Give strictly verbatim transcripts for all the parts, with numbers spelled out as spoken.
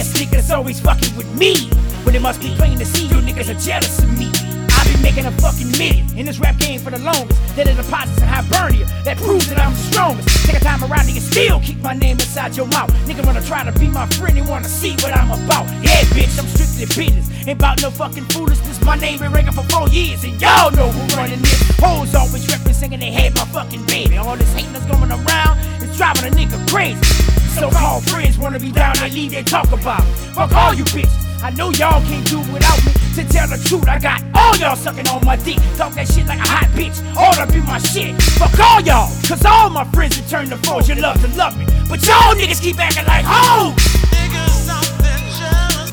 ass niggas always fucking with me, but it must be plain to see you niggas are jealous of me. I be making a fucking million in this rap game for the longest. Then the deposits in Hibernia, that proves that I'm the strongest. Take a time around niggas still keep my name inside your mouth. Nigga wanna try to be my friend, they wanna see what I'm about. Yeah bitch, I'm strictly business, ain't about no fucking foolishness. My name been ringing for four years and y'all know who running this. Hoes always representing they had my fucking baby. All this hating that's going around is driving a nigga crazy. So-called friends wanna be down, they leave, they talk about me. Fuck all you bitches, I know y'all can't do without me. To tell the truth, I got all y'all sucking on my dick. Talk that shit like a hot bitch, all up in my shit. Fuck all y'all, cause all my friends return to foes. You love to love me, but y'all niggas keep acting like hoes. Niggas something jealous.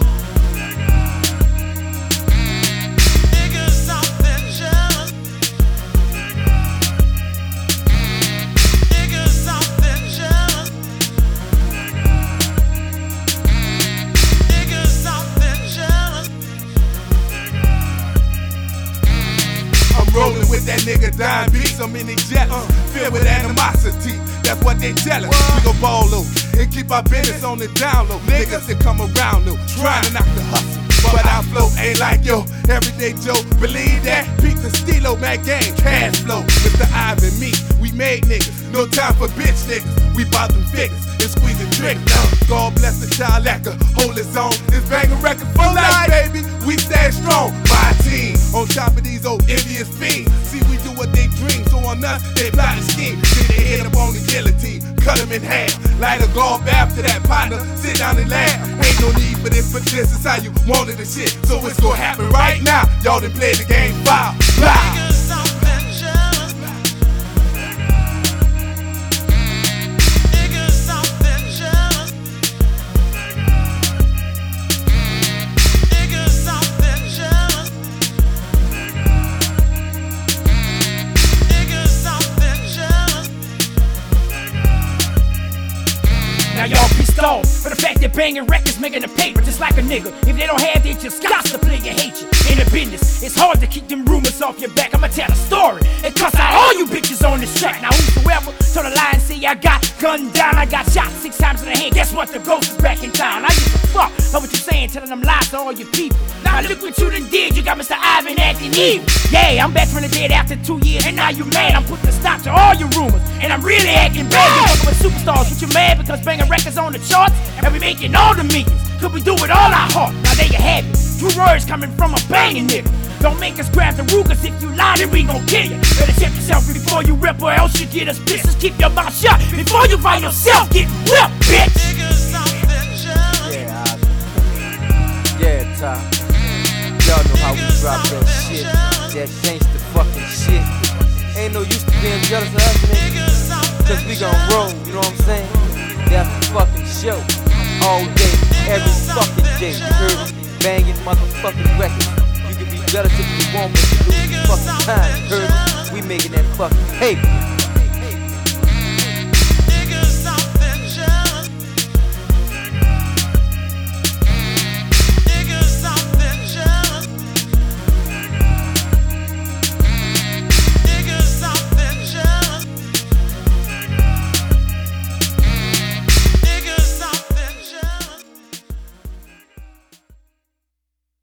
Niggas something jealous. Niggas something jealous. Niggas something jealous. I'm rolling with that nigga Don B. So many jets, uh, filled with animosity. That's what they tell us. We gon' ball low and keep our business on the down low. Niggas that come around though, trying to knock the hustle. But our flow ain't like yo, everyday Joe. Believe that? Peak the stilo, Mac game, cash flow. Mister Ivan, me, we made niggas. No time for bitch niggas. We bought them figures and squeezing triggers. Uh, God bless the child actor, hold his own. This banging record for life, baby. We stand strong. My team on top of these old envious fiends. See, we do what they dream. So on us, they plot a scheme. See they head up on the guillotine, cut them in half. Light a golf after that partner, sit down and laugh. Ain't no need for this, but this is how you wanted the shit. So it's gonna happen right now. Y'all done played the game foul. Blah. Niggas something jealous. Niggas something jealous. Niggas something jealous. Niggas something jealous. Now y'all pissed off for the fact that banging records making the paper just like a nigga. If they don't have, they just got to play your hate you. In the business, it's hard to keep them rumors off your back. I'ma tell a story and cuss out all you bitches on this track. Now whosoever told a lie and say I got gunned down, I got shot six times in the head. Guess what? The ghost is back in town. I used to fuck know what you saying, telling them lies to all your people. Now look what you done did. You got Mister Ivan acting evil. Yeah, I'm back from the dead after two years, and now you mad. I'm putting a stop to all your rumors, and I'm really acting bad. You fucking with superstars, but you mad because banging records on the charts, and we making all the millions. Could we do it all our heart? Now there you have it. True words coming from a banging nigga. Don't make us grab the Rugers. If you lie, then we gon' kill you. Better check yourself before you rip, or else you get us pissed. Just keep your mouth shut before you find yourself get whipped, bitch. Yeah, I, yeah, Ty. Y'all know how we drop that shit. That gangsta fucking shit. Ain't no use to being jealous of us, nigga. Cause we gon' roll, you know what I'm saying? That's the fucking show. All day, every fucking day. You heard me? Banging motherfucking records. You can be jealous if you want, but you lose your fucking time. You heard me? We making that fucking paper.